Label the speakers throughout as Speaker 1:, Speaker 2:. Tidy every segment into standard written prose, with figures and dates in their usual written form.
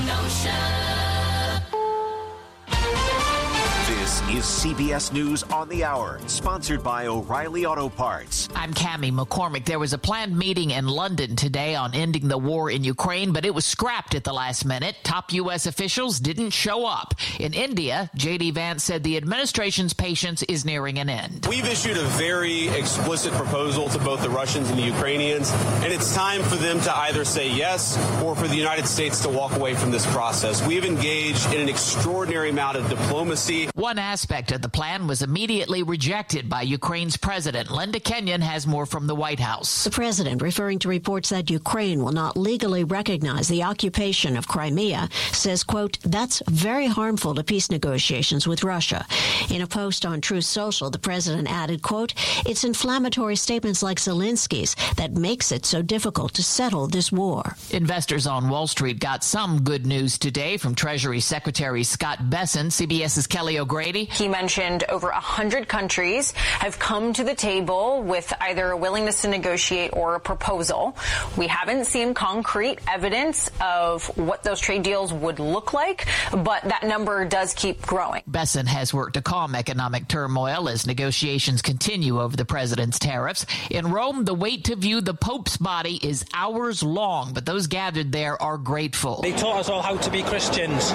Speaker 1: This is CBS News on the Hour, sponsored by O'Reilly Auto Parts.
Speaker 2: I'm Cammie McCormick. There was a planned meeting in London today on ending the war in Ukraine, but it was scrapped at the last minute. Top U.S. officials didn't show up. In India, J.D. Vance said the administration's patience is nearing an end.
Speaker 3: We've issued a very explicit proposal to both the Russians and the Ukrainians, and it's time for them to either say yes or for the United States to walk away from this process. We have engaged in an extraordinary amount of diplomacy.
Speaker 2: One aspect of the plan was immediately rejected by Ukraine's president. Linda Kenyon has more from the White House.
Speaker 4: The president, referring to reports that Ukraine will not legally recognize the occupation of Crimea, says, quote, that's very harmful to peace negotiations with Russia. In a post on Truth Social, the president added, quote, it's inflammatory statements like Zelensky's that makes it so difficult to settle this war.
Speaker 2: Investors on Wall Street got some good news today from Treasury Secretary Scott Bessent. CBS's Kelly O'Grady.
Speaker 5: He mentioned over 100 countries have come to the table with either a willingness to negotiate or a proposal. We haven't seen concrete evidence of what those trade deals would look like, but that number does keep growing.
Speaker 2: Bessent has worked to calm economic turmoil as negotiations continue over the president's tariffs. In Rome, the wait to view the Pope's body is hours long, but those gathered there are grateful.
Speaker 6: They taught us all how to be Christians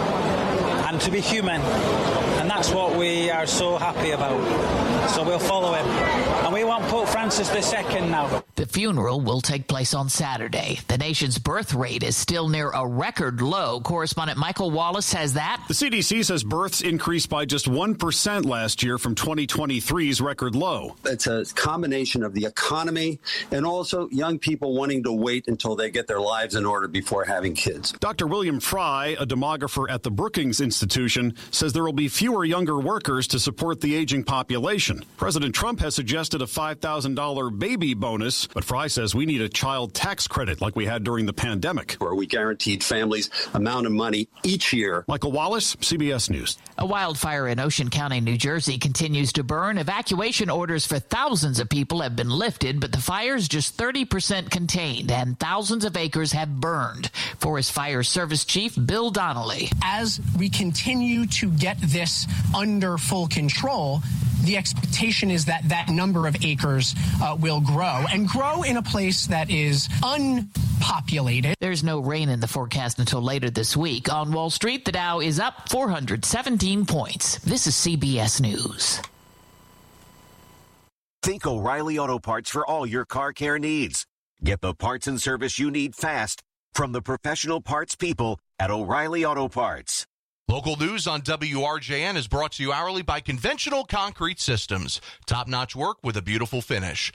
Speaker 6: and to be human, and that's what we are so happy about. So we'll follow him. And we want Pope Francis II now.
Speaker 2: The funeral will take place on Saturday. The nation's birth rate is still near a record low. Correspondent Michael Wallace has that.
Speaker 7: The CDC says births increased by just 1% last year from 2023's record low.
Speaker 8: It's a combination of the economy and also young people wanting to wait until they get their lives in order before having kids.
Speaker 7: Dr. William Fry, a demographer at the Brookings Institution, says there will be fewer younger workers to support the aging population. President Trump has suggested a $5,000 baby bonus, but Fry says we need a child tax credit like we had during the pandemic,
Speaker 8: where we guaranteed families amount of money each year.
Speaker 7: Michael Wallace, CBS News.
Speaker 2: A wildfire in Ocean County, New Jersey continues to burn. Evacuation orders for thousands of people have been lifted, but the fire's just 30% contained and thousands of acres have burned. Forest Fire Service Chief Bill Donnelly.
Speaker 9: As we continue to get this under full control, the expectation is that that number of acres will grow and grow in a place that is unpopulated.
Speaker 2: There's no rain in the forecast until later this week. On Wall Street, the Dow is up 417 points. This is CBS News.
Speaker 1: Think O'Reilly Auto Parts for all your car care needs. Get the parts and service you need fast from the professional parts people at O'Reilly Auto Parts.
Speaker 10: Local news on WRJN is brought to you hourly by Conventional Concrete Systems. Top-notch work with a beautiful finish.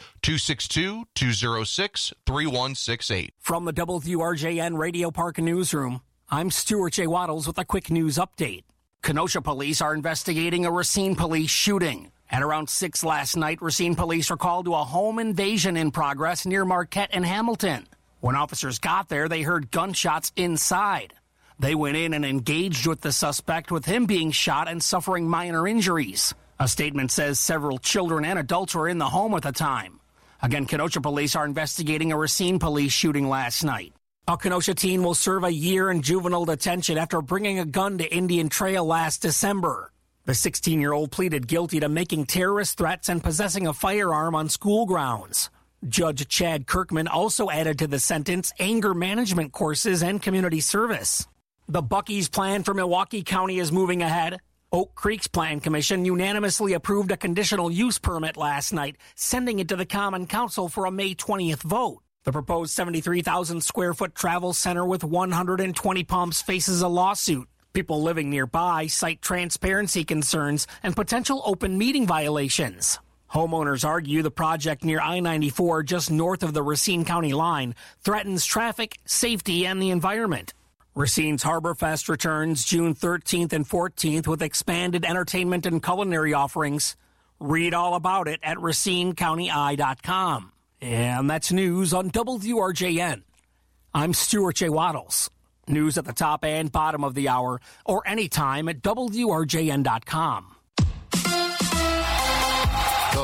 Speaker 10: 262-206-3168.
Speaker 11: From the WRJN Radio Park Newsroom, I'm Stuart J. Waddles with a quick news update. Kenosha police are investigating a Racine police shooting. At around 6 last night, Racine police were called to a home invasion in progress near Marquette and Hamilton. When officers got there, they heard gunshots inside. They went in and engaged with the suspect, with him being shot and suffering minor injuries. A statement says several children and adults were in the home at the time. Again, Kenosha police are investigating a Racine police shooting last night. A Kenosha teen will serve a year in juvenile detention after bringing a gun to Indian Trail last December. The 16-year-old pleaded guilty to making terrorist threats and possessing a firearm on school grounds. Judge Chad Kirkman also added to the sentence anger management courses and community service. The Buc-ee's plan for Milwaukee County is moving ahead. Oak Creek's Plan Commission unanimously approved a conditional use permit last night, sending it to the Common Council for a May 20th vote. The proposed 73,000 square foot travel center with 120 pumps faces a lawsuit. People living nearby cite transparency concerns and potential open meeting violations. Homeowners argue the project near I-94, just north of the Racine County line, threatens traffic, safety, and the environment. Racine's Harborfest returns June 13th and 14th with expanded entertainment and culinary offerings. Read all about it at RacineCountyEye.com. And that's news on WRJN. I'm Stuart J. Waddles. News at the top and bottom of the hour, or anytime at WRJN.com.
Speaker 10: The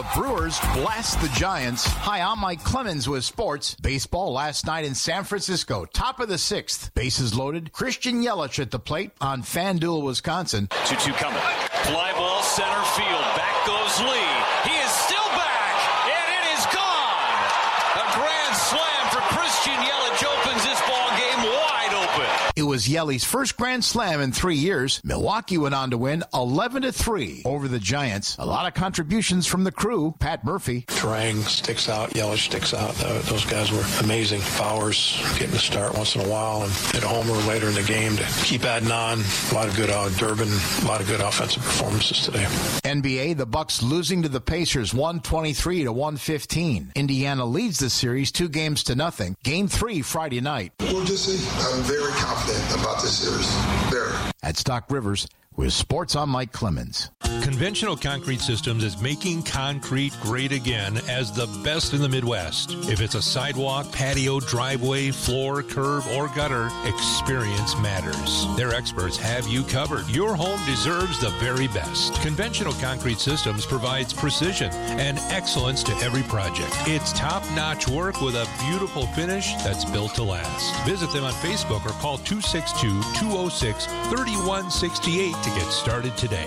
Speaker 12: The Brewers blast the Giants. Hi, I'm Mike Clemens with sports. Baseball last night in San Francisco. Top of the 6th. Bases loaded. Christian Yelich at the plate on FanDuel, Wisconsin.
Speaker 13: 2-2 coming. Fly ball center field. Back goes Lee. He is still back, and it is gone. A grand slam for Christian Yelich opens this ball game wide open.
Speaker 12: It was Yelich's first grand slam in 3 years. Milwaukee went on to win 11-3 over the Giants. A lot of contributions from the crew. Pat Murphy.
Speaker 14: Trang sticks out. Yelich sticks out. Those guys were amazing. Bowers getting a start once in a while and hit a homer later in the game to keep adding on. A lot of good Durbin. A lot of good offensive performances today.
Speaker 12: NBA, the Bucks losing to the Pacers 123-115. Indiana leads the series 2-0. Game 3 Friday night.
Speaker 15: We'll just see. I'm very confident about this series. Very.
Speaker 12: At Stock Rivers, with Sports, I'm Mike Clemens.
Speaker 16: Conventional Concrete Systems is making concrete great again as the best in the Midwest. If it's a sidewalk, patio, driveway, floor, curb, or gutter, experience matters. Their experts have you covered. Your home deserves the very best. Conventional Concrete Systems provides precision and excellence to every project. It's top-notch work with a beautiful finish that's built to last. Visit them on Facebook or call 262-206-3168 to get started today.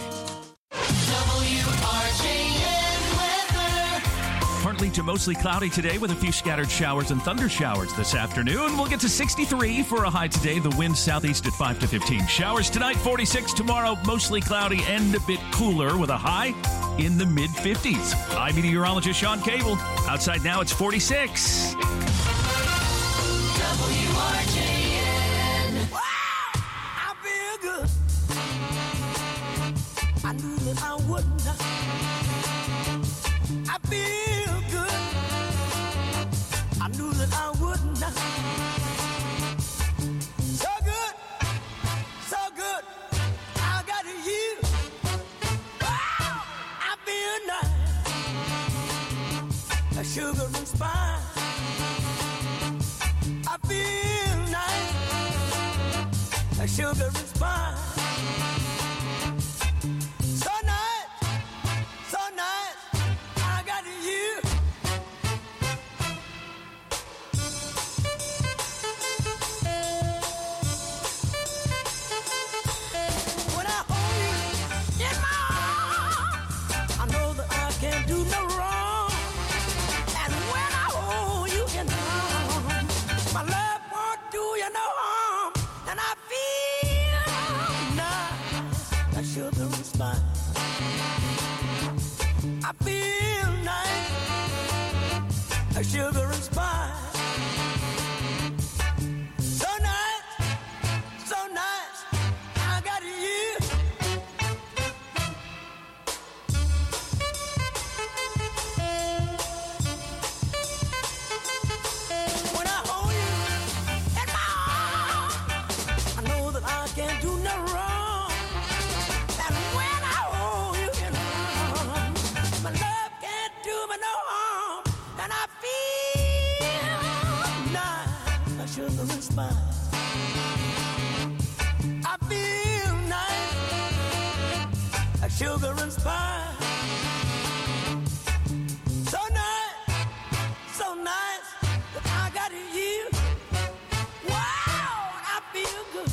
Speaker 17: Partly to mostly cloudy today with a few scattered showers and thunder showers this afternoon. We'll get to 63 for a high today. The wind southeast at 5 to 15. Showers tonight, 46 tomorrow, mostly cloudy and a bit cooler with a high in the mid-50s. I'm meteorologist Sean Cable. Outside now it's 46.
Speaker 18: WRJN. Wow, I feel good. I knew that I wouldn't. I feel good. I knew that I wouldn't. So good, so good. I got you. Wow, I feel nice. A sugar and spice. I feel nice. A sugar and spice. I feel nice, a sugar and spice. So nice, so nice, I got you. When I hold you in my arms, I know that I can't do no wrong. Sugar and spice. I feel nice, a sugar and spice. So nice, so nice that I got you. Wow, I feel good.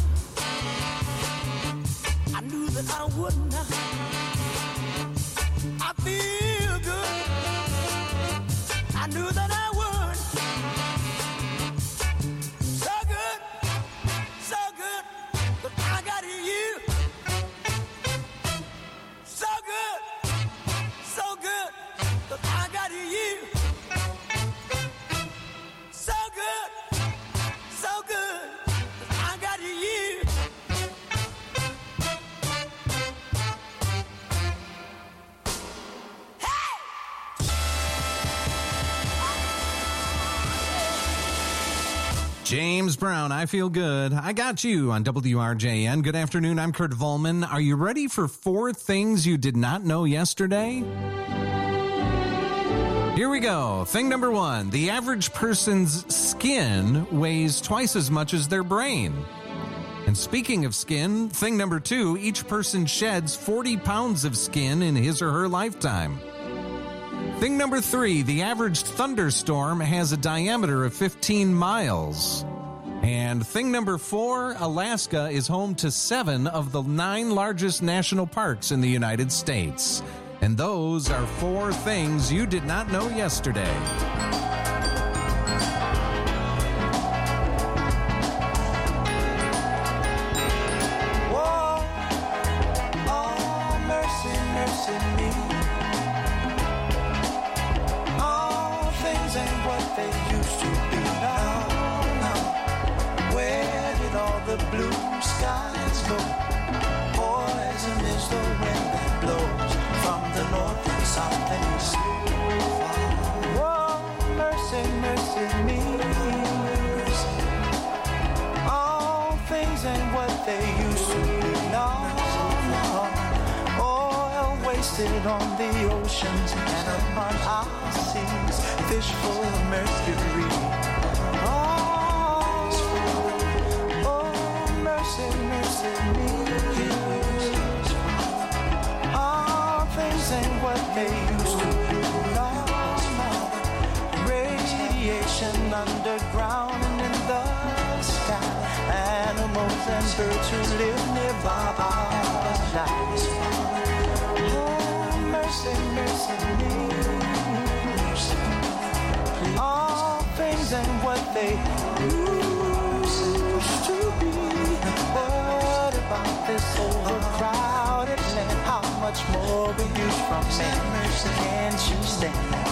Speaker 18: I knew that I wouldn't. I feel good. I knew that I would.
Speaker 19: James Brown, I Feel Good. I got you on WRJN. Good afternoon. I'm Kurt Volman. Are you ready for 4 things you did not know yesterday? Here we go. Thing number 1. The average person's skin weighs twice as much as their brain. And speaking of skin, thing number 2, each person sheds 40 pounds of skin in his or her lifetime. Thing number 3, the average thunderstorm has a diameter of 15 miles. And thing number 4, Alaska is home to 7 of the 9 largest national parks in the United States. And those are 4 things you did not know yesterday.
Speaker 18: Whoa, oh, mercy, mercy me. All things ain't what they used to be now. Where did all the blue skies go? Poison is the wind that blows from the north and south and east. Whoa, mercy, mercy me. All things ain't what they used to be. No, no. Oil wasted on the oceans and upon our seas. Fish full of mercury. Mercy, mercy me. All things ain't what they used to be. No, no. Radiation underground and in the sky. Animals and birds who live nearby our lives. Oh, mercy, mercy me. All things ain't what they used to be. What about this overcrowded land? How much more we use from man? Can't you stand that?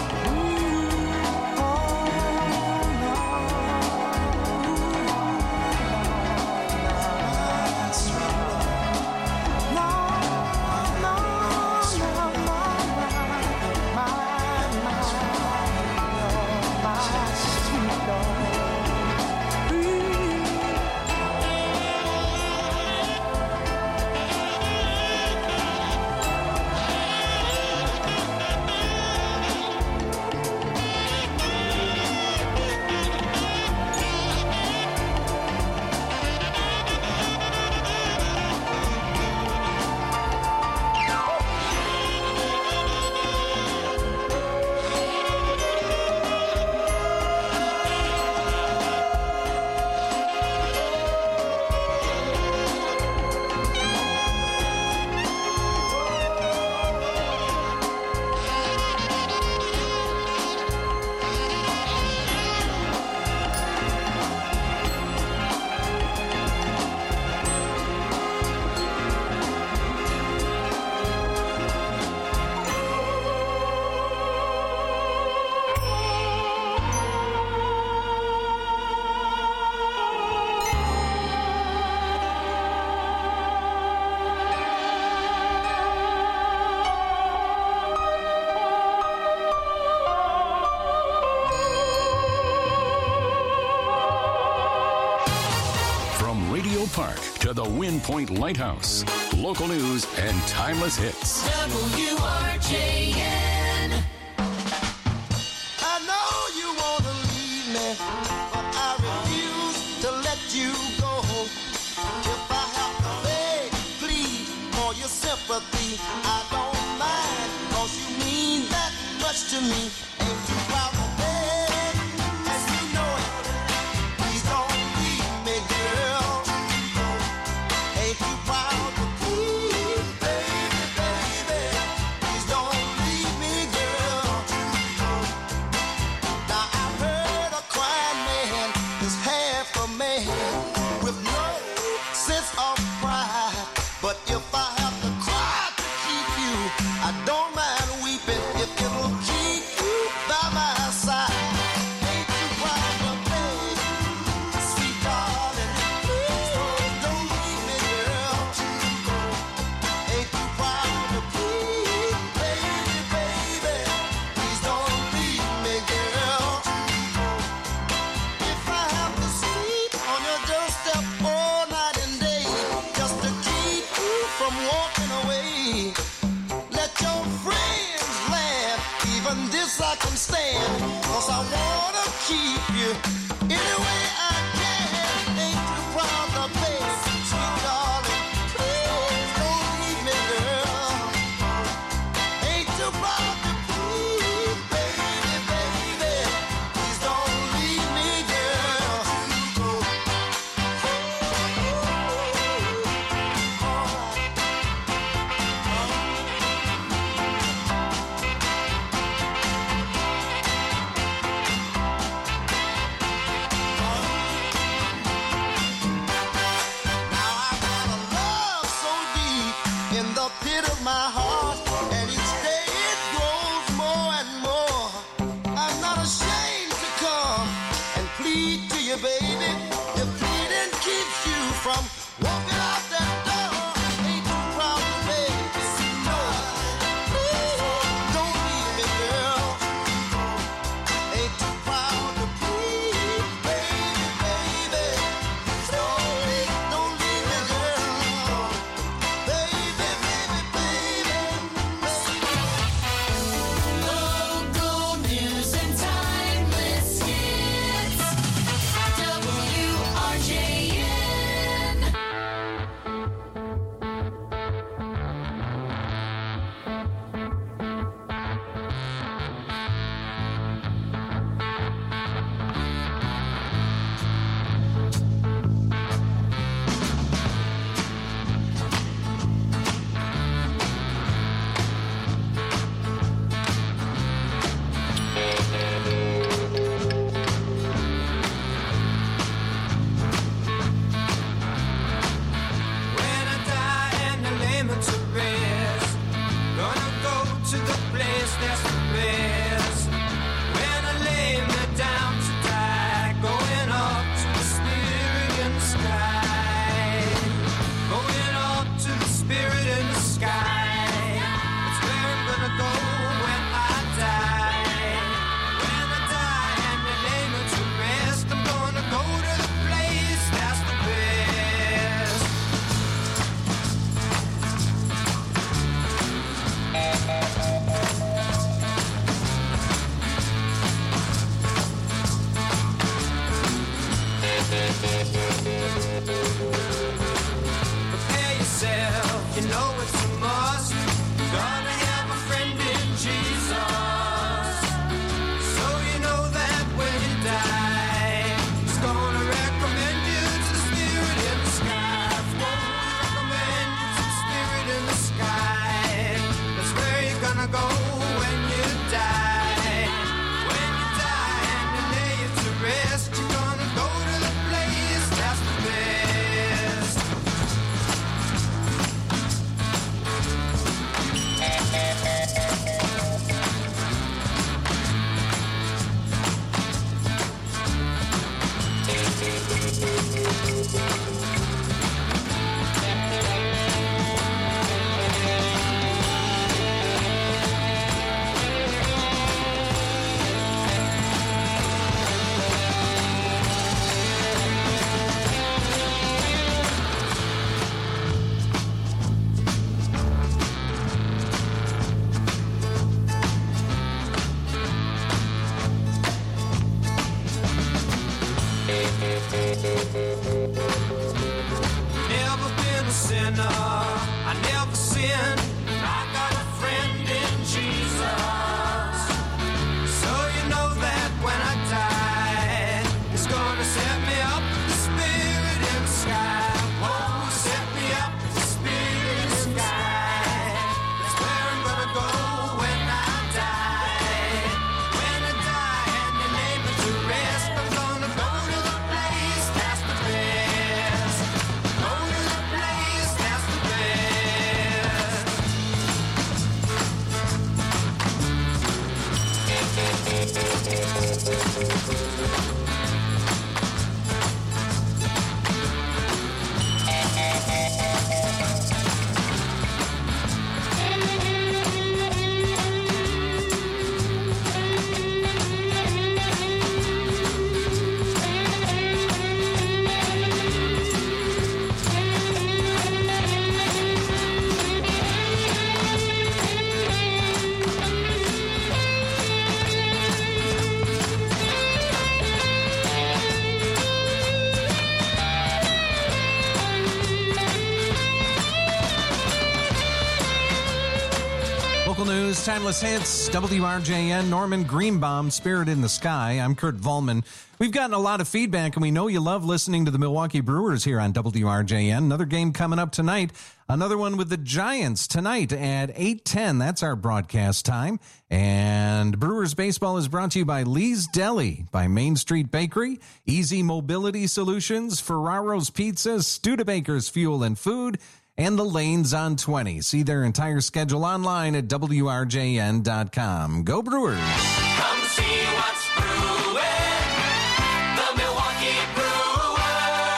Speaker 20: To the Wind Point Lighthouse. Local news and timeless hits.
Speaker 18: WRJN. I know you want to leave me, but I refuse to let you go. If I have to beg, plead for your sympathy, I don't mind, 'cause you mean that much to me. Ain't too proud to beg, and you know it. Please don't leave me, girl. Ain't too proud to plead, baby, baby. Please don't leave me, girl. Now I've heard a crying man is half a man with no sense of pride. But if I have to cry to keep you, I don't mind weeping if it'll keep you
Speaker 19: News, timeless hits, WRJN, Norman Greenbaum, Spirit in the Sky. I'm Kurt Volman. We've gotten a lot of feedback, and we know you love listening to the Milwaukee Brewers here on WRJN. Another game coming up tonight. Another one with the Giants tonight at 8:10. That's our broadcast time. And Brewers baseball is brought to you by Lee's Deli, by Main Street Bakery, Easy Mobility Solutions, Ferraro's Pizzas, Studebaker's Fuel and Food, and the Lanes on 20. See their entire schedule online at WRJN.com. Go Brewers!
Speaker 18: Come see what's brewing, the Milwaukee Brewers.
Speaker 19: Brewers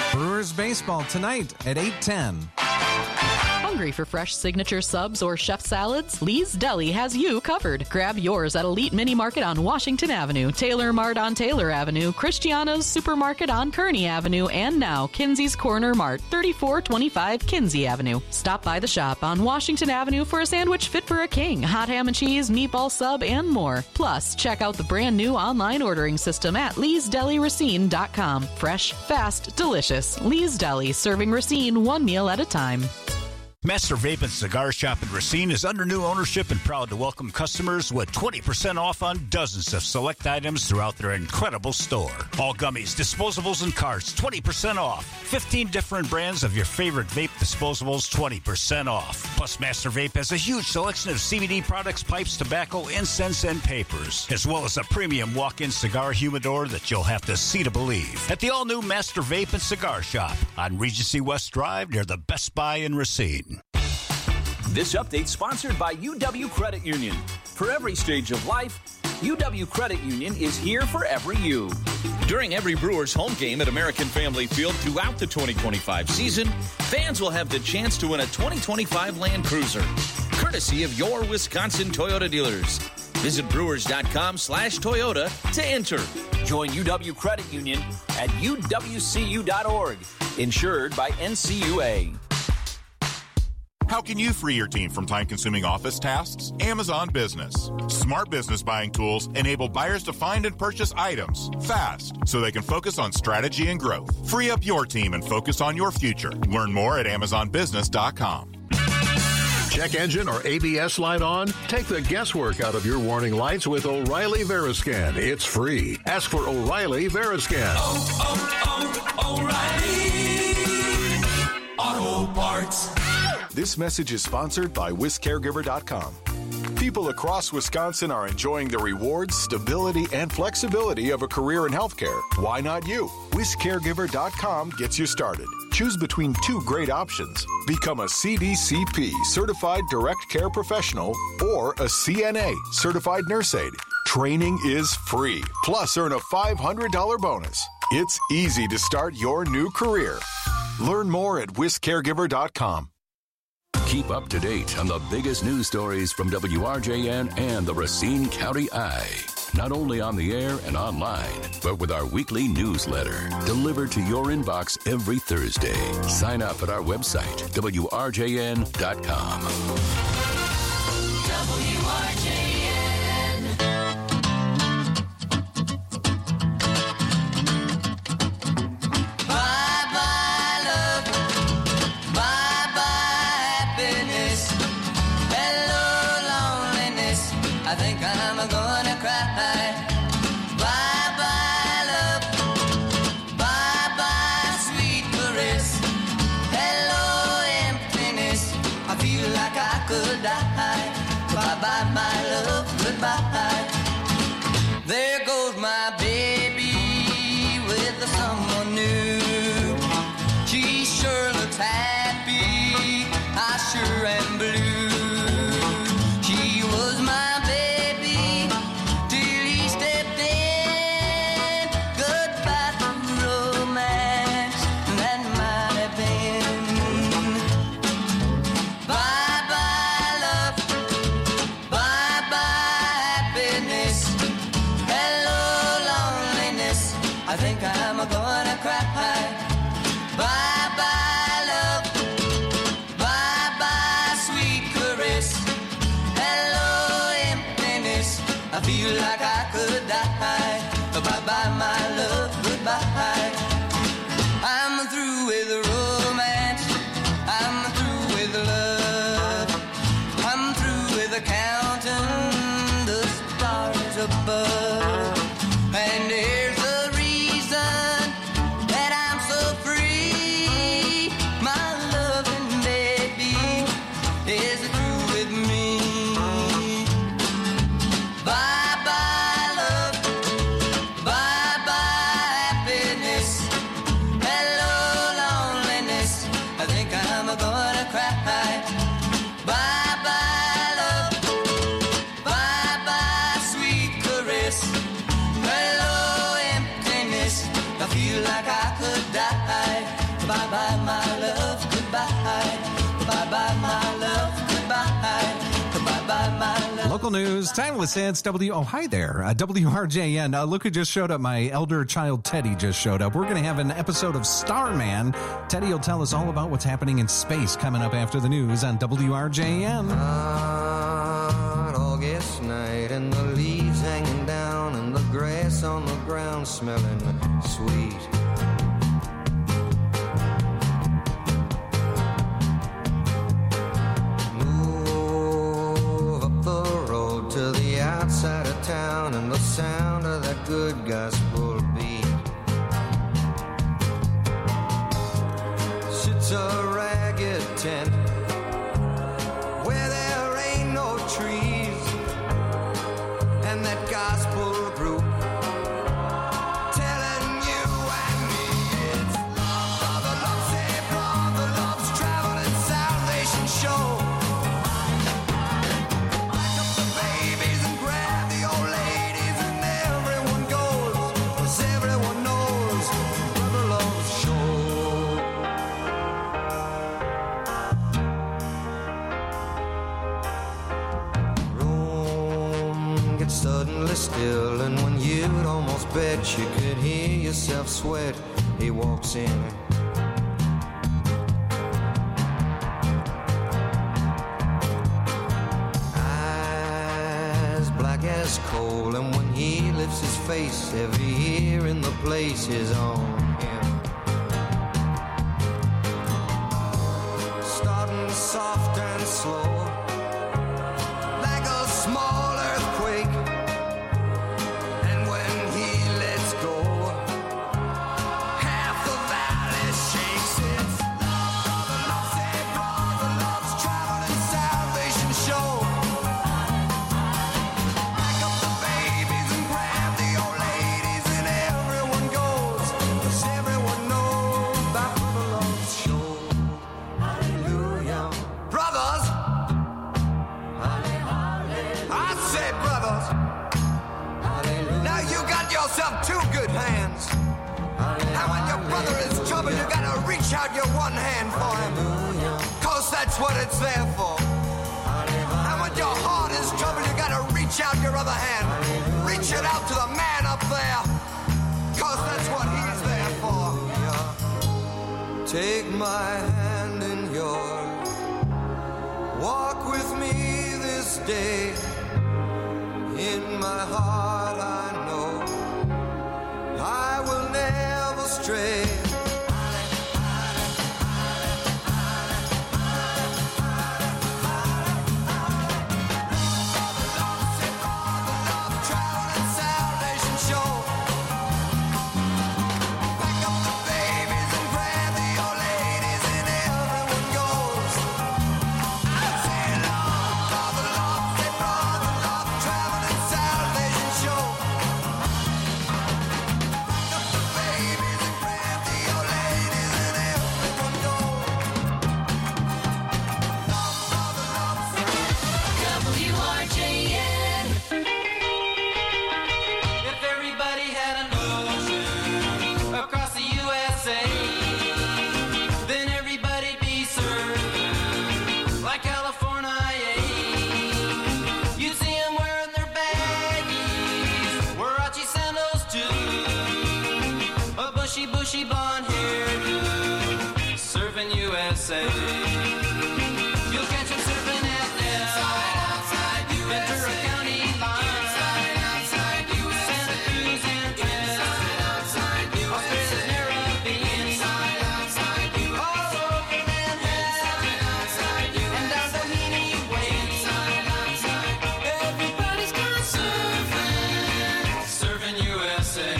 Speaker 19: Brewers baseball tonight at 8:10.
Speaker 21: Hungry for fresh signature subs or chef salads? Lee's Deli has you covered. Grab yours at Elite Mini Market on Washington Avenue, Taylor Mart on Taylor Avenue, Cristiano's Supermarket on Kearney Avenue, and now Kinsey's Corner Mart, 3425 Kinsey Avenue. Stop by the shop on Washington Avenue for a sandwich fit for a king, hot ham and cheese, meatball sub, and more. Plus, check out the brand new online ordering system at leesdeliracine.com. Fresh, fast, delicious. Lee's Deli, serving Racine one meal at a time.
Speaker 22: Master Vape and Cigar Shop in Racine is under new ownership and proud to welcome customers with 20% off on dozens of select items throughout their incredible store. All gummies, disposables, and carts, 20% off. 15 different brands of your favorite vape disposables, 20% off. Plus, Master Vape has a huge selection of CBD products, pipes, tobacco, incense, and papers, as well as a premium walk-in cigar humidor that you'll have to see to believe. At the all-new Master Vape and Cigar Shop on Regency West Drive near the Best Buy in Racine.
Speaker 23: This update sponsored by UW Credit Union. For every stage of life, UW Credit Union is here for every you.
Speaker 13: During every Brewers home game at American Family Field throughout the 2025 season, fans will have the chance to win a 2025 Land Cruiser, courtesy of your Wisconsin Toyota dealers. Visit brewers.com/Toyota to enter.
Speaker 23: Join UW Credit Union at uwcu.org. Insured by NCUA.
Speaker 24: How can you free your team from time-consuming office tasks? Amazon Business. Smart business buying tools enable buyers to find and purchase items fast so they can focus on strategy and growth. Free up your team and focus on your future. Learn more at AmazonBusiness.com.
Speaker 25: Check engine or ABS light on? Take the guesswork out of your warning lights with O'Reilly Veriscan. It's free. Ask for O'Reilly Veriscan.
Speaker 26: O'Reilly Auto Parts.
Speaker 27: This message is sponsored by WisCaregiver.com. People across Wisconsin are enjoying the rewards, stability, and flexibility of a career in healthcare. Why not you? WisCaregiver.com gets you started. Choose between two great options. Become a CDCP, Certified Direct Care Professional, or a CNA, Certified Nurse Aide. Training is free. Plus, earn a $500 bonus. It's easy to start your new career. Learn more at WisCaregiver.com.
Speaker 20: Keep up to date on the biggest news stories from WRJN and the Racine County Eye. Not only on the air and online, but with our weekly newsletter delivered to your inbox every Thursday. Sign up at our website, WRJN.com.
Speaker 26: I think I'm gonna cry. Bye-bye, love. Bye-bye, sweet caress. Hello, emptiness. I feel like I could die. Bye-bye, my love. Goodbye. There goes my baby with someone new. She sure looks happy. I sure am blue. She was my gonna cry. Bye-bye, love. Bye-bye, sweet caress. Hello, emptiness. I feel like I could die. Bye-bye, my love. Goodbye. I'm through with romance. I'm through with love. I'm through with counting the stars above. And here's the reason that I'm so free. My loving baby is through with me. Bye-bye.
Speaker 19: news, timeless hits, hi there, WRJN. Look who just showed up. My elder child, Teddy, just showed up. We're going to have an episode of Starman. Teddy will tell us all about what's happening in space coming up after the news on WRJN.
Speaker 26: Hot August night and the leaves hanging down and the grass on the ground smelling sweet. To the outside of town and the sound of that good gospel beat. Sits a ragged tent where there ain't no trees, and that gospel group telling you and me it's brother love, say brother love's traveling salvation show. Suddenly still, and when you'd almost bet you could hear yourself sweat, he walks in. Eyes black as coal, and when he lifts his face, every ear in the place is on him. Starting soft and slow, like a small earthquake. Two good hands. And when your brother is in trouble, you gotta reach out your one hand for him. Cause that's what it's there for. And when your heart is in trouble, you gotta reach out your other hand. Reach it out to the man up there. Cause that's what he's there for. Take my hand in yours. Walk with me this day. In my heart I know I will never stray. Bushy blonde hairdo, serving USA. You'll catch him surfing at Nell, Ventura County line, Santa Cruz and Trent, Australia's Narrabeen, all over Manhattan, and down Doheny Way. Everybody's gone surfing, serving USA.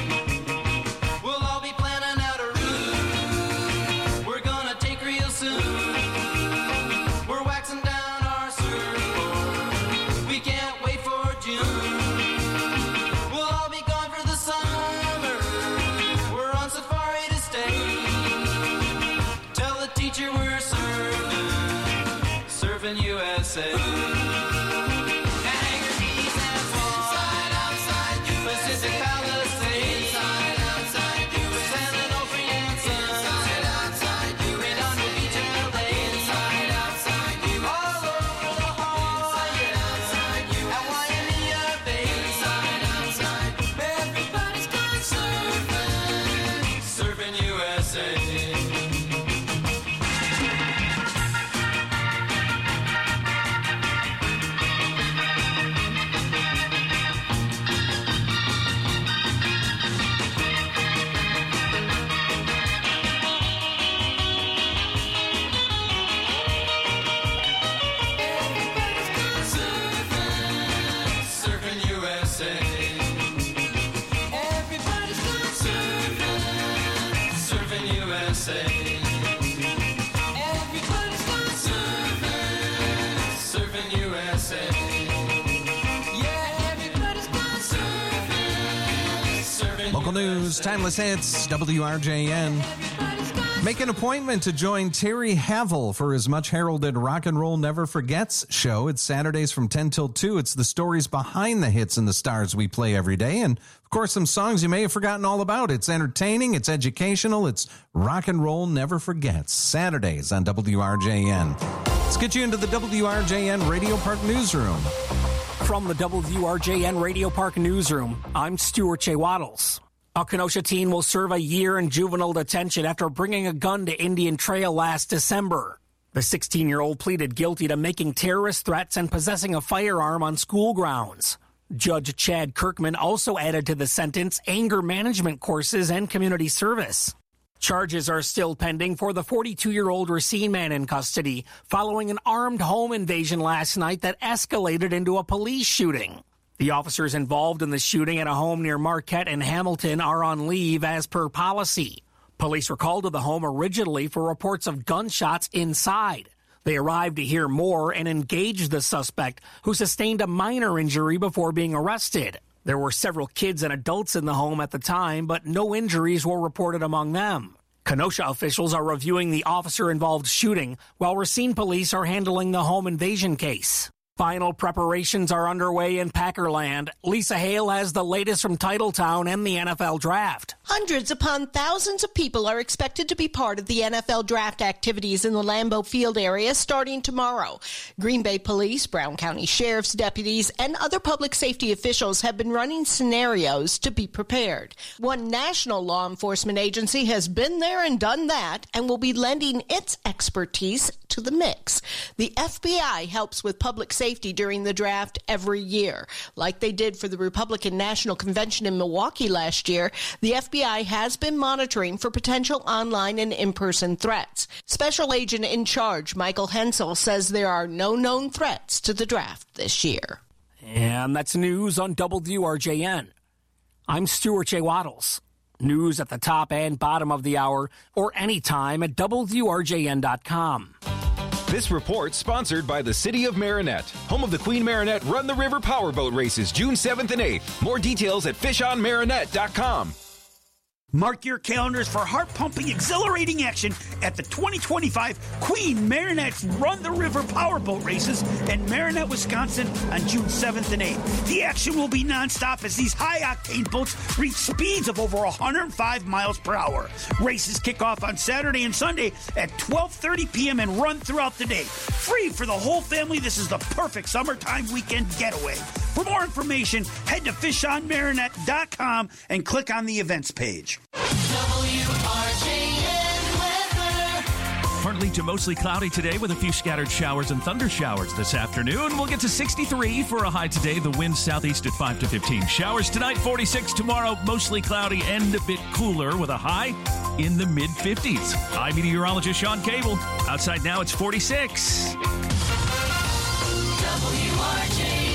Speaker 26: USA. Anchorage and Swan, Pacific Palisades, San Onofre and Son, Redondo Beach, LA, all over the Hawaiian,
Speaker 18: say. Yeah, everybody's gone surfing.
Speaker 19: Local news, timeless hits, WRJN. Make an appointment to join Terry Havel for his much-heralded Rock and Roll Never Forgets show. It's Saturdays from 10 till 2. It's the stories behind the hits and the stars we play every day. And, of course, some songs you may have forgotten all about. It's entertaining, it's educational, it's Rock and Roll Never Forgets. Saturdays on WRJN. Let's get you into the WRJN Radio Park Newsroom.
Speaker 11: From the WRJN Radio Park Newsroom, I'm Stuart J. Waddles. A Kenosha teen will serve a year in juvenile detention after bringing a gun to Indian Trail last December. The 16-year-old pleaded guilty to making terrorist threats and possessing a firearm on school grounds. Judge Chad Kirkman also added to the sentence anger management courses and community service. Charges are still pending for the 42-year-old Racine man in custody following an armed home invasion last night that escalated into a police shooting. The officers involved in the shooting at a home near Marquette and Hamilton are on leave as per policy. Police were called to the home originally for reports of gunshots inside. They arrived to hear more and engaged the suspect, who sustained a minor injury before being arrested. There were several kids and adults in the home at the time, but no injuries were reported among them. Kenosha officials are reviewing the officer-involved shooting, while Racine police are handling the home invasion case. Final preparations are underway in Packerland. Lisa Hale has the latest from Titletown and the NFL Draft.
Speaker 3: Hundreds upon thousands of people are expected to be part of the NFL Draft activities in the Lambeau Field area starting tomorrow. Green Bay Police, Brown County Sheriff's deputies, and other public safety officials have been running scenarios to be prepared. One national law enforcement agency has been there and done that and will be lending its expertise to the mix. The FBI helps with public safety during the draft every year. Like they did for the Republican National Convention in Milwaukee last year, the FBI has been monitoring for potential online and in-person threats. Special Agent in Charge Michael Hensel says there are no known threats to the draft this year.
Speaker 11: And that's news on WRJN. I'm Stuart J. Waddles. News at the top and bottom of the hour or anytime at WRJN.com.
Speaker 4: This report sponsored by the City of Marinette, home of the Queen Marinette Run the River Powerboat Races, June 7th and 8th. More details at fishonmarinette.com.
Speaker 5: Mark your calendars for heart-pumping, exhilarating action at the 2025 Queen Marinette's Run the River Powerboat Races in Marinette, Wisconsin on June 7th and 8th. The action will be nonstop as these high-octane boats reach speeds of over 105 miles per hour. Races kick off on Saturday and Sunday at 12:30 p.m. and run throughout the day. Free for the whole family, this is the perfect summertime weekend getaway. For more information, head to fishonmarinette.com and click on the events page.
Speaker 17: Partly to mostly cloudy today with a few scattered showers and thunder showers this afternoon. We'll get to 63 for a high today. The wind southeast at 5 to 15. Showers tonight, 46 tomorrow. Mostly cloudy and a bit cooler with a high in the mid-50s. I'm meteorologist Sean Cable. Outside now, it's 46.
Speaker 18: WRJN.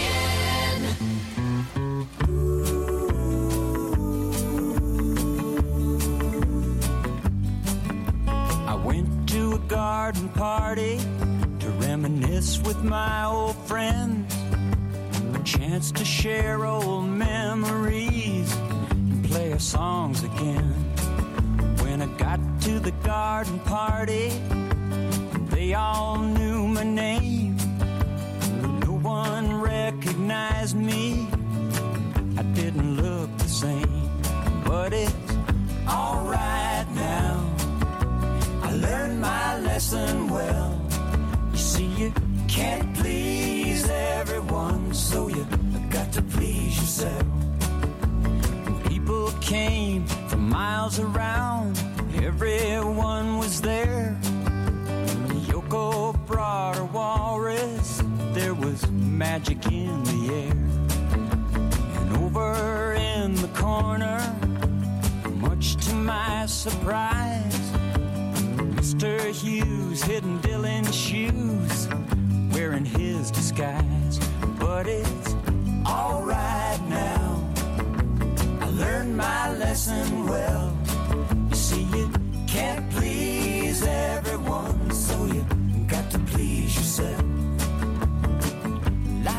Speaker 6: I went to a garden party to reminisce with my old friends. A chance to share old memories and play our songs again. When I got to the garden party, they all knew my name. No one recognized me. I didn't look the same, but it's all right now. I learned my lesson well. You see, you can't please everyone, so you got to please yourself. And people came from miles around, everyone was there. Yoko brought her walrus, there was magic in the air. And over in the corner, much to my surprise, Mr. Hughes hidden Dylan's shoes, wearing his disguise. But it's all right now. I learned my lesson well. You see, you can't please everyone, so you got to please yourself.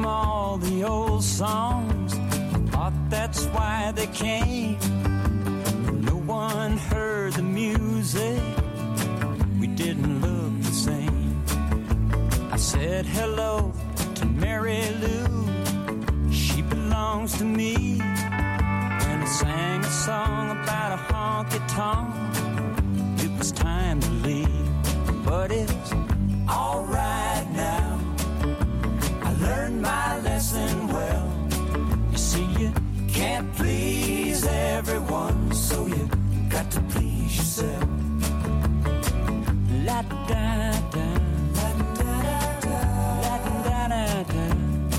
Speaker 6: all the old songs. Thought that's why they came. No one heard the music. We didn't look the same. I said hello to Mary Lou. She belongs to me. And I sang a song about a honky-tonk. It was time to leave, but it's all right now. I learned my lesson well. You see, you can't please everyone, so you got to please yourself. La da da, la da da, la da da da.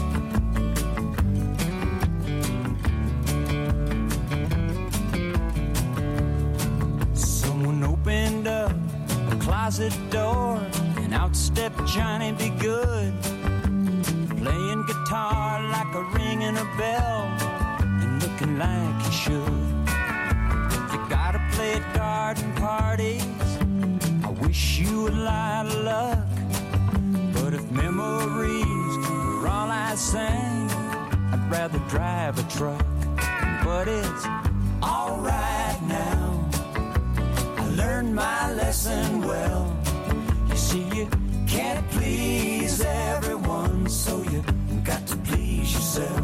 Speaker 6: Someone opened up a closet door, and out stepped Johnny Be Good, playing guitar like a ringing a bell, and looking like he should. You gotta play at garden parties. I wish you a lot of luck, but if memories were all I sang, I'd rather drive a truck. But it's all right now. I learned my lesson well. You see, you can't please everyone, so you got to please yourself.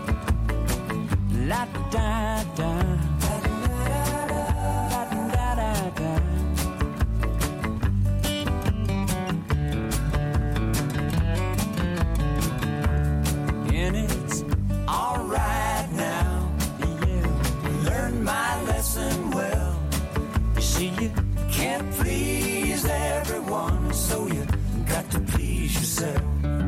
Speaker 6: La da da, la da da, la da da da. And it's all right now. Yeah, learned my lesson well. You see, you can't please everyone, so you got to please yourself.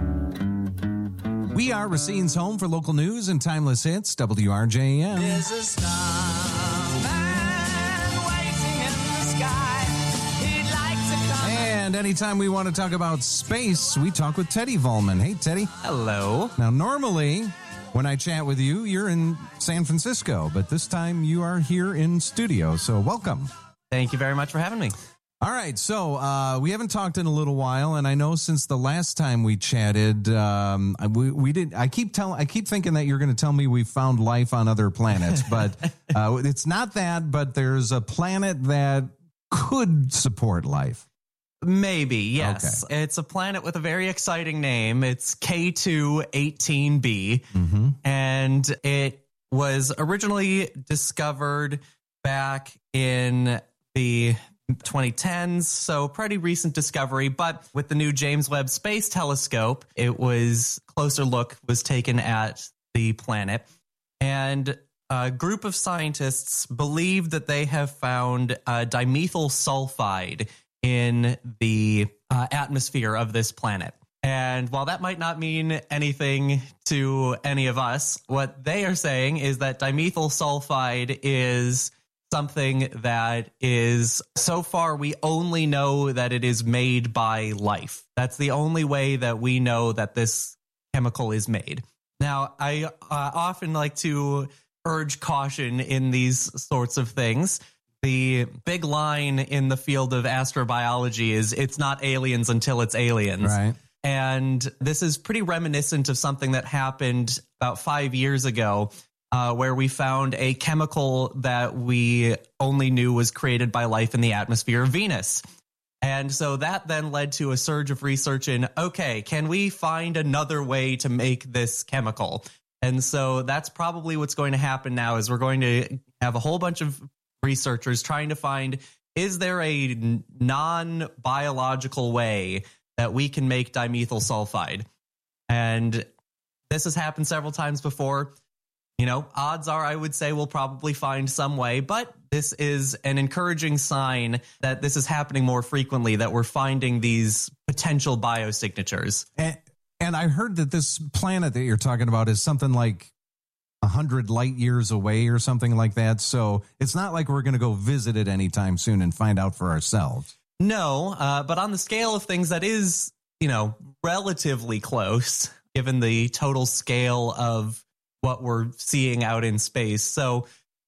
Speaker 19: We are Racine's home for local news and timeless hits, WRJM.
Speaker 18: There's a starman waiting in the sky. He'd like to come.
Speaker 19: And anytime we want to talk about space, we talk with Teddy Volman. Hey, Teddy. Hello. Now, normally, when I chat with you, you're in San Francisco, but this time you are here in studio, so welcome.
Speaker 1: Thank you very much for having me.
Speaker 19: All right, so we haven't talked in a little while, and I know since the last time we chatted, we did. I keep thinking that you're going to tell me we found life on other planets, but it's not that. But there's a planet that could support life.
Speaker 1: Maybe, yes. Okay. It's a planet with a very exciting name. It's K2-18b, and it was originally discovered back in the 2010s, so pretty recent discovery. But with the new James Webb Space Telescope, closer look was taken at the planet, and a group of scientists believe that they have found dimethyl sulfide in the atmosphere of this planet. And while that might not mean anything to any of us, what they are saying is that dimethyl sulfide is something that is, so far, we only know that it is made by life. That's the only way that we know that this chemical is made. Now, I often like to urge caution in these sorts of things. The big line in the field of astrobiology is it's not aliens until it's aliens.
Speaker 19: Right.
Speaker 1: And this is pretty reminiscent of something that happened about 5 years ago, where we found a chemical that we only knew was created by life in the atmosphere of Venus. And so that then led to a surge of research in, okay, can we find another way to make this chemical? And so that's probably what's going to happen now, is we're going to have a whole bunch of researchers trying to find, is there a non-biological way that we can make dimethyl sulfide? And this has happened several times before. You know, odds are I would say we'll probably find some way, but this is an encouraging sign that this is happening more frequently, that we're finding these potential biosignatures.
Speaker 19: And I heard that this planet that you're talking about is something like 100 light years away or something like that. So it's not like we're going to go visit it anytime soon and find out for ourselves.
Speaker 1: No, but on the scale of things, that is, relatively close, given the total scale of what we're seeing out in space. So,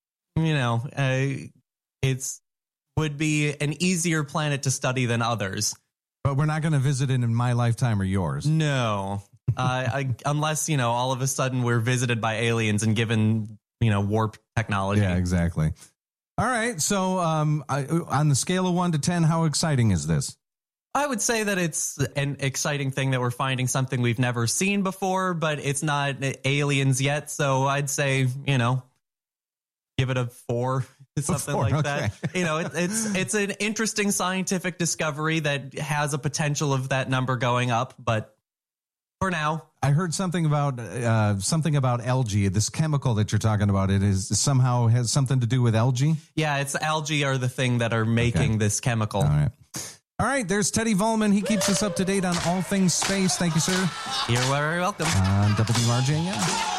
Speaker 1: it's would be an easier planet to study than others.
Speaker 19: But we're not going to visit it in my lifetime or yours.
Speaker 1: No. Unless, all of a sudden we're visited by aliens and given, warp technology.
Speaker 19: Yeah, exactly. All right. So on the scale of 1 to 10, how exciting is this?
Speaker 1: I would say that it's an exciting thing that we're finding something we've never seen before, but it's not aliens yet. So I'd say, give it a 4, something like that. It's an interesting scientific discovery that has a potential of that number going up, but for now.
Speaker 19: I heard something about algae. This chemical that you're talking about, it is somehow has something to do with algae?
Speaker 1: Yeah, it's algae are the thing that are making this chemical.
Speaker 19: All right, there's Teddy Volman. He keeps us up to date on all things space. Thank you, sir.
Speaker 1: You're very welcome.
Speaker 19: On WRJN.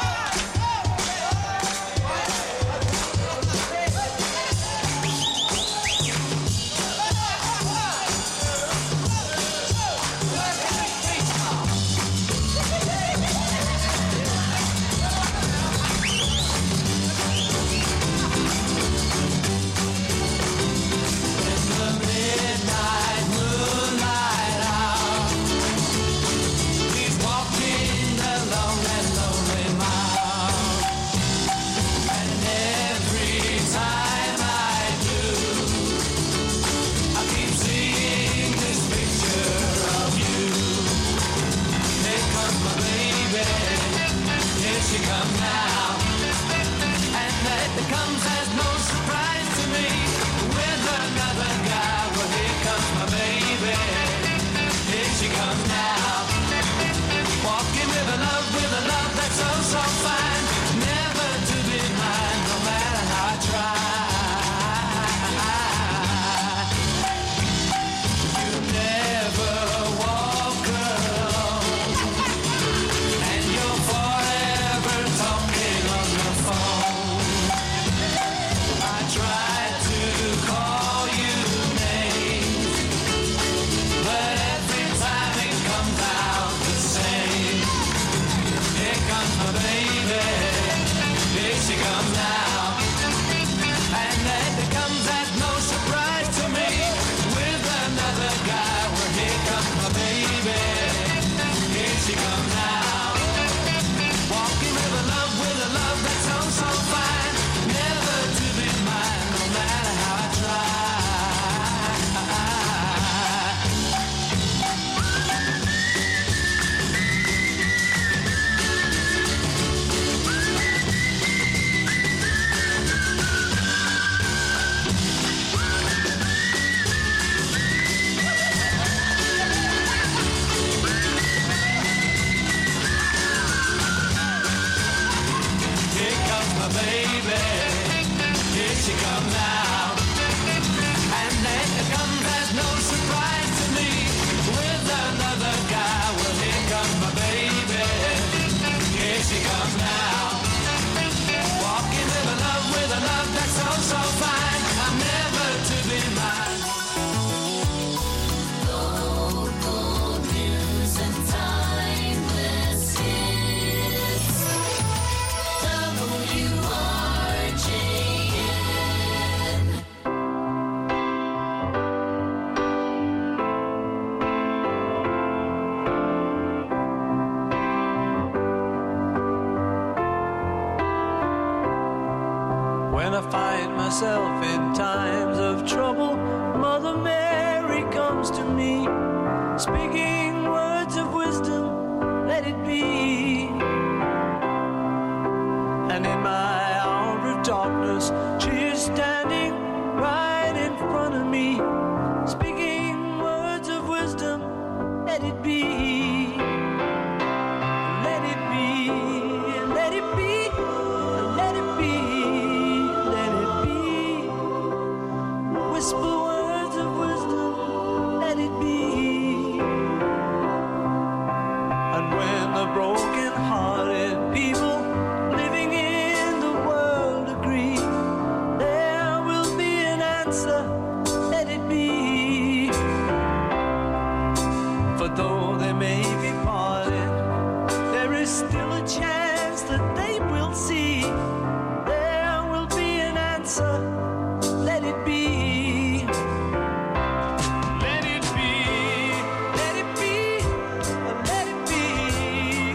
Speaker 6: Myself in times of trouble, Mother Mary comes to me, speaking words of wisdom, let it be. And in my hour of darkness, she is standing right in front of me, speaking words of wisdom, let it be. Let it be, let it be, let it be. Whisper words of wisdom, let it be. And when the broken-hearted people living in the world agree, there will be an answer, let it be. For though they may be parted, there is still a chance that they will see. There will be an answer, let it be. Let it be, let it be, let it be,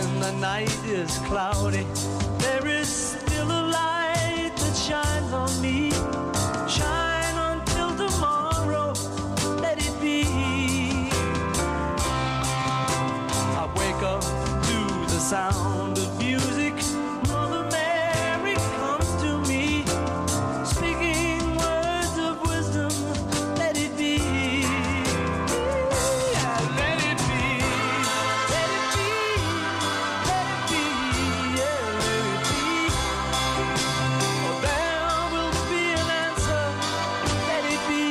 Speaker 2: when the night is cloudy, there is still a light that shines on me. Shine until tomorrow, let it be. I wake up to the sound of music. Mother Mary comes to me, speaking words of wisdom, let it be. Yeah, let it be. Let it be. Let it be. Yeah, let it be. Oh, there will be an answer. Let it be.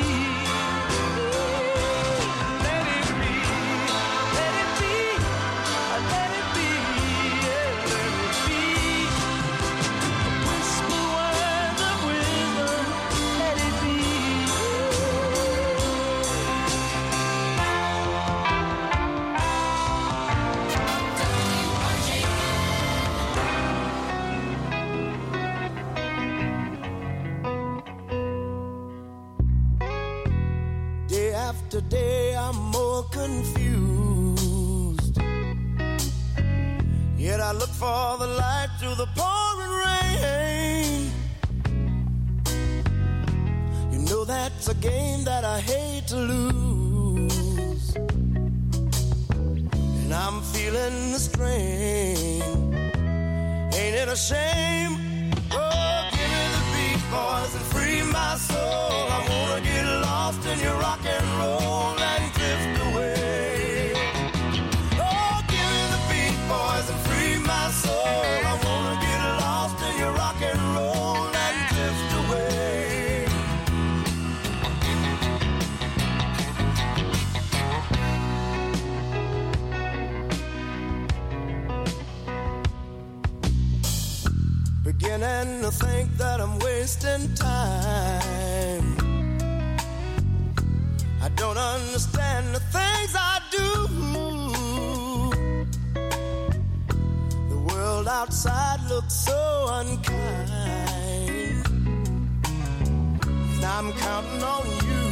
Speaker 2: Let it be. Let it be. Let it be. Yeah, let it be. Whisper words of wisdom. Let it be.
Speaker 26: Day after day, I'm more confused. Yet I look for the light through the pouring rain. You know that's a game that I hate to lose. And I'm feeling the strain. Ain't it a shame? Oh, give me the beat, boys, and free my soul. I wanna get lost in your rock and roll and drift away. Oh, give me the beat, boys, and free my soul. I wanna get lost in your rock and roll and drift away. Beginning to think that I'm wasting time. I don't understand the things I do. The world outside looks so unkind. And I'm counting on you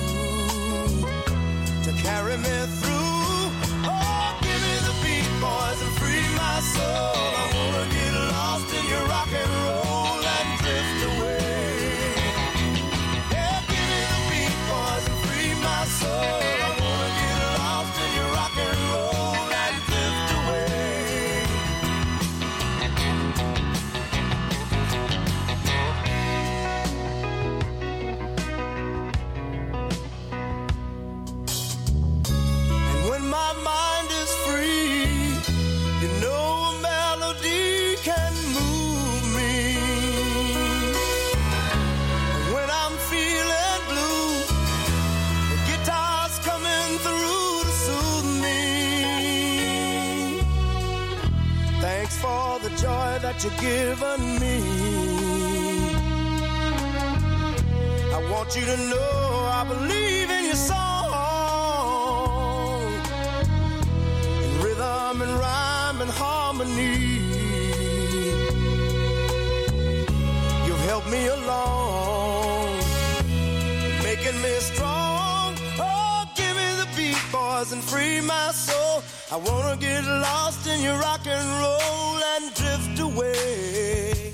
Speaker 26: to carry me through. Oh, give me the beat, boys, and free my soul. I wanna get lost in your rock and roll and drift away. Yeah, give me the beat, boys, and free my soul. I wanna get lost in your rock and roll and drift away. And when my mind is free, you know a melody can move me. And when I'm feeling blue, the guitar's coming through to soothe me. Thanks for the joy that you've given me. I want you to know I believe in your song. In rhythm and rhyme and harmony. You've helped me along, making me strong. Oh, give me the beat, boys, and free my soul. I wanna get lost in your rock and roll and drift away.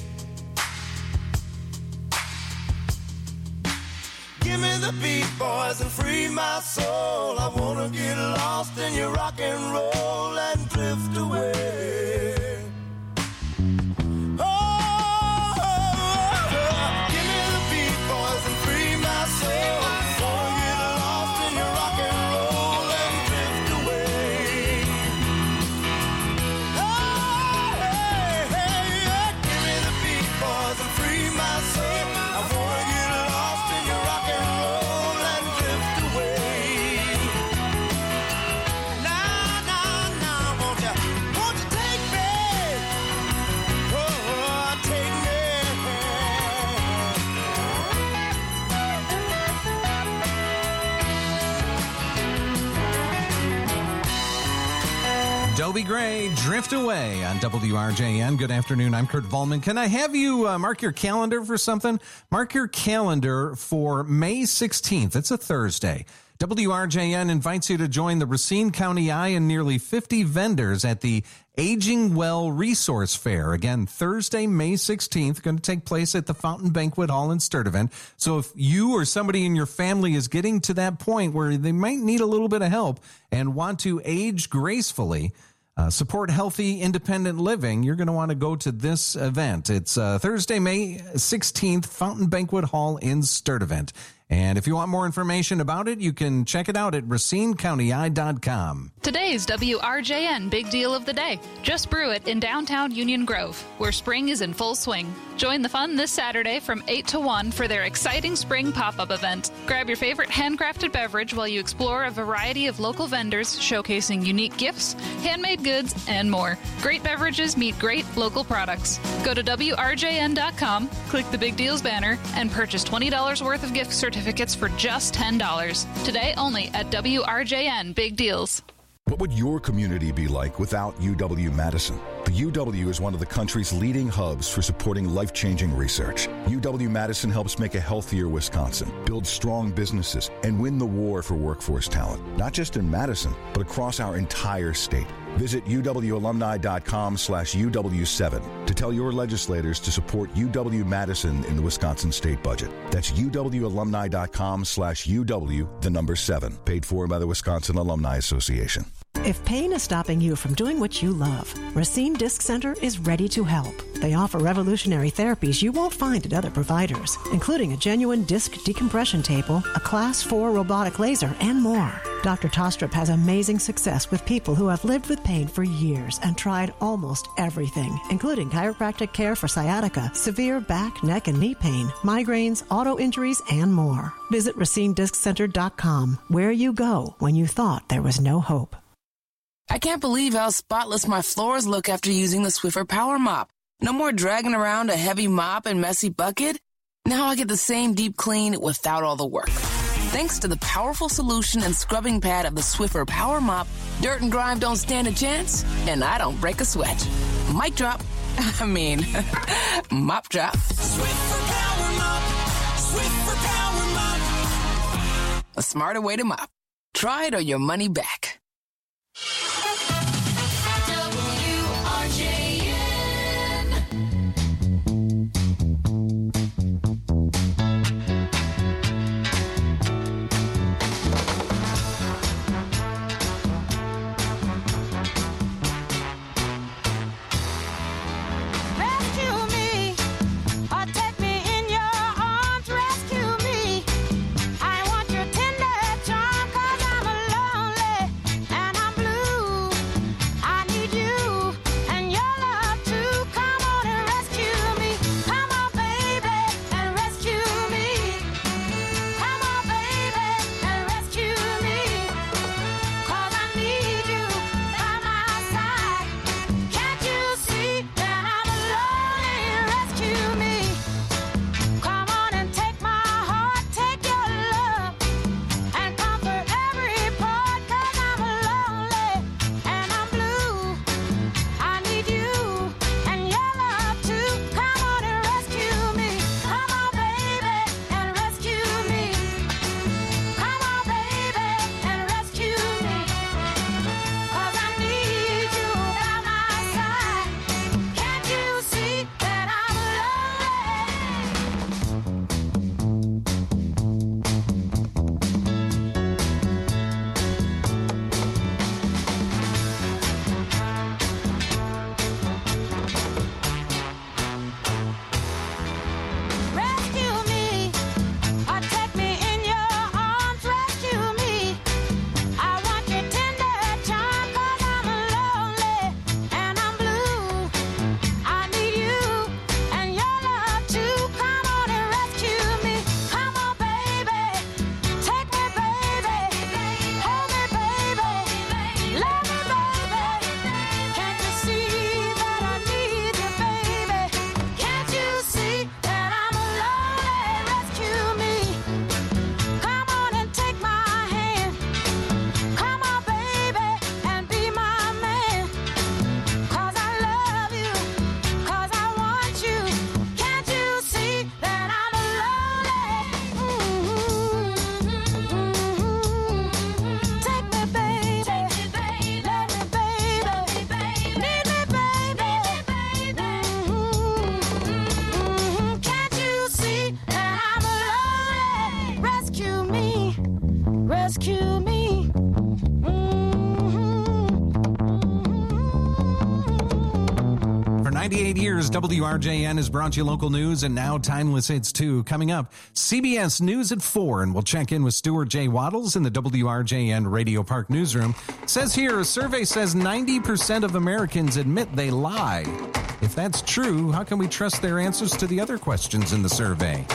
Speaker 26: Give me the beat, boys, and free my soul. I wanna get lost in your rock and roll and drift away. Oh, give me the beat, boys, and free my soul. Wanna get lost in your rock and roll and drift away. Oh, hey, hey, yeah. Give me the beat, boys, and free my soul. I wanna get lost in your rock and roll and drift away. Now, won't you take me? Oh, take me.
Speaker 19: Dobie Gray, Drift Away on WRJN. Good afternoon. I'm Kurt Volman. Can I have you mark your calendar for something? Mark your calendar for May 16th. It's a Thursday. WRJN invites you to join the Racine County Eye and nearly 50 vendors at the Aging Well Resource Fair. Again, Thursday, May 16th, going to take place at the Fountain Banquet Hall in Sturtevant. So if you or somebody in your family is getting to that point where they might need a little bit of help and want to age gracefully, support healthy, independent living, you're going to want to go to this event. It's Thursday, May 16th, Fountain Banquet Hall in Sturtevant. And if you want more information about it, you can check it out at RacineCountyEye.com.
Speaker 7: Today's WRJN Big Deal of the Day. Just brew it in downtown Union Grove, where spring is in full swing. Join the fun this Saturday from 8 to 1 for their exciting spring pop-up event. Grab your favorite handcrafted beverage while you explore a variety of local vendors showcasing unique gifts, handmade goods, and more. Great beverages meet great local products. Go to WRJN.com, click the Big Deals banner, and purchase $20 worth of gift certificates for just $10. Today only at WRJN Big Deals.
Speaker 8: What would your community be like without UW-Madison? The UW is one of the country's leading hubs for supporting life-changing research. UW-Madison helps make a healthier Wisconsin, build strong businesses, and win the war for workforce talent, not just in Madison, but across our entire state. Visit uwalumni.com/UW7 to tell your legislators to support UW-Madison in the Wisconsin state budget. That's uwalumni.com/UW7, paid for by the Wisconsin Alumni Association.
Speaker 9: If pain is stopping you from doing what you love, Racine Disc Center is ready to help. They offer revolutionary therapies you won't find at other providers, including a genuine disc decompression table, a Class 4 robotic laser, and more. Dr. Tostrup has amazing success with people who have lived with pain for years and tried almost everything, including chiropractic care for sciatica, severe back, neck, and knee pain, migraines, auto injuries, and more. Visit RacineDiscCenter.com, where you go when you thought there was no hope.
Speaker 10: I can't believe how spotless my floors look after using the Swiffer Power Mop. No more dragging around a heavy mop and messy bucket. Now I get the same deep clean without all the work. Thanks to the powerful solution and scrubbing pad of the Swiffer Power Mop, dirt and grime don't stand a chance, and I don't break a sweat. Mic drop. Mop drop.
Speaker 2: Swiffer Power Mop. Swiffer Power Mop.
Speaker 10: A smarter way to mop. Try it or your money back.
Speaker 19: 98 years, WRJN has brought you local news and now timeless hits too. Coming up, CBS News at 4, and we'll check in with Stuart J. Waddles in the WRJN Radio Park newsroom. Says here, a survey says 90% of Americans admit they lie. If that's true, how can we trust their answers to the other questions in the survey?